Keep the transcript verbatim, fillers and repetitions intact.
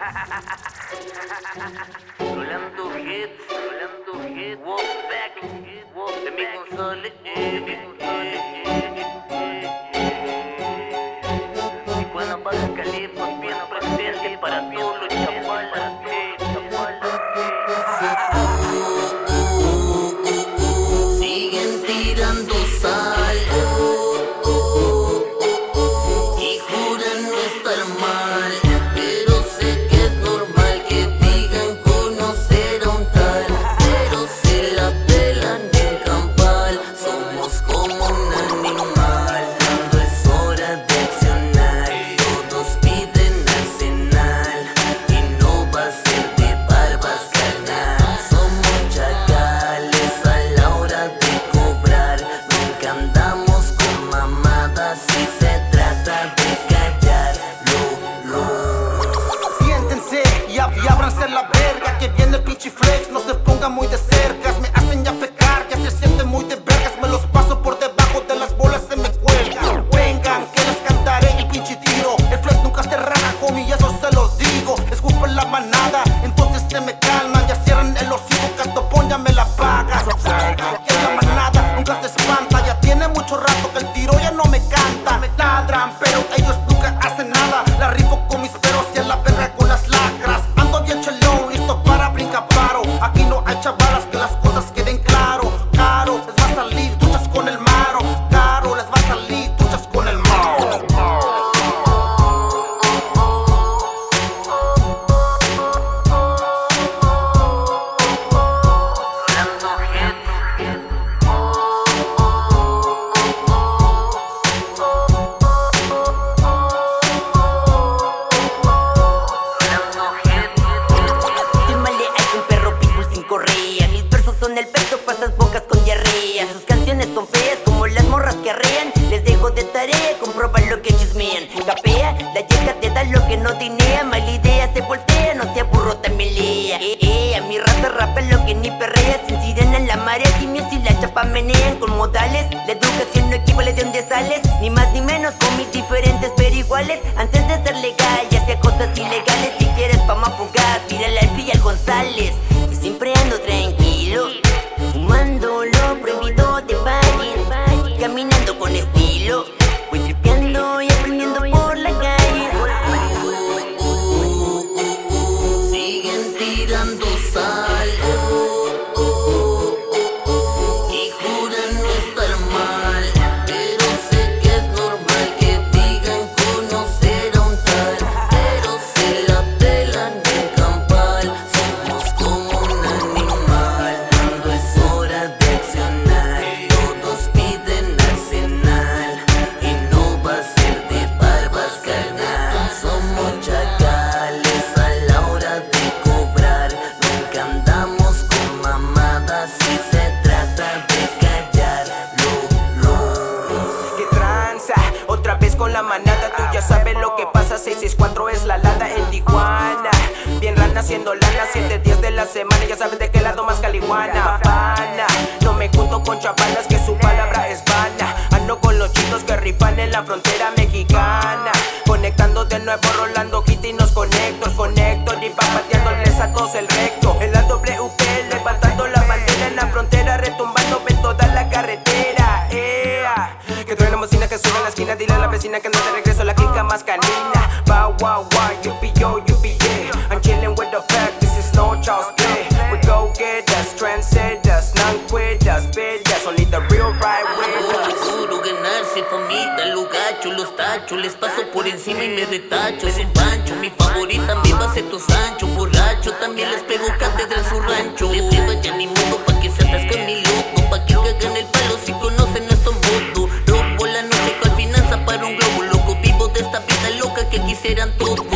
Rolando hits, Rolando hits, walk back, walk de mi González, y cuando Baja Califa bien presente para todos los chavalas, chavalas. Siguen tirando sal y juran no estar mal, pero sé que es normal que digan conocer a un tal, pero se la pelan en campal. Somos como un animal, cuando es hora de accionar, todos piden arsenal y no va a ser de barbas carnal. Somos chacales a la hora de cobrar, nunca andamos con mamadas si se trata de callarlo. Siéntense y, ab- y ábranse la verga, que viene el pinche flex, no se pongan muy de cerca. Me hacen ya pecar, ya se sienten muy de vergas. Me los paso por debajo de las bolas, se me cuelgan. Vengan, que les cantaré el pinche tiro. El flex nunca se raja, homie, y eso se los digo. Escupen la manada, entonces se me calman. Ya cierran el hocico, Cantopón ya me la paga. Que la manada nunca se espanta, ya tiene mucho rato que el tiro ya no me canta. Me ladran, pero ellos nunca hacen nada. La rifo con mis perros y a la verga con las lacras. Ando bien chelón, listo para brincar paro. Aquí no hay chavalas, que las cosas queden claro. Caro, les va a salir duchas con el maro. Caro, les va a salir duchas con el maro. Rolando hits, Rolando hits. Soy más leal que un perro pitbull sin correa. Mis versos son el peso, pasas bocas con diarrea. Sus canciones son feas como las morras que arrean. Les dejo de tarea, comprobar lo que chismean. Capea, la yeca te da lo que no tinea. Mala idea se voltea, no se aburro, también lea. Eh, eh, a mi raza rapa lo que ni perrea. Sin sirena en la marea, simios y la chapa menean con modales. La educación no equivale de donde sales, ni más ni menos con mis diferentes pero iguales. Antes de ser legal, ya sea cosas ilegales. Si quieres fama fugaz, mírala al Villa González. Que siempre ando tranquilo, fumando lo prohibido de valle, caminando con estilo, voy tripeando y aprendiendo por la calle. Siguen tirando sal y juran no estar mal, pero sé que es normal que digan conocer a un tal, pero se la pelan en campal. Somos como un animal, cuando es hora de accionar, todos piden arsenal y no va a ser de barbas carnal. Somos chacales a la hora de cobrar, nunca andamos con mamadas si se trata de callarlo. Que tranza, otra vez con la manada. Tú ya sabes lo que pasa, seiscientos sesenta y cuatro es la lada en Tijuana. Bien rana haciendo lana, siete días de la semana. Ya sabes de qué lado más caliguana. Pana, no me junto con chavalas que su palabra es vana. Ando con los chitos que rifan en la frontera mexicana. Conectando de nuevo Rolando Hit y nos conecto. Conecto y va pateándoles a todos el recto. En la W P levantando la bandera en la frontera, retumbando en toda la carretera. Ea, que truena bocina, que suena a la esquina. Dile a la vecina que anda de regreso la clica más canina. Bow wow wow, yuppie yo, yuppie yeah. I'm chillin' with the fact, this is no child's play. We go get us, trendsetters, none quit us, bitches, only the real right with us. Juro ganarse famita, lo gacho, los tacho, les paso por encima y me retacho. Es un pancho, mi favorita me va a ser tu Sancho. Borracho, también les pego cátedra en su rancho. Les lleva ya ni modo pa' que se atascan mi loco, pa' que cagan el palo si conocen nuestro modo. Robo la noche con finanza para un globo loco, vivo de esta vida loca que quisieran todos.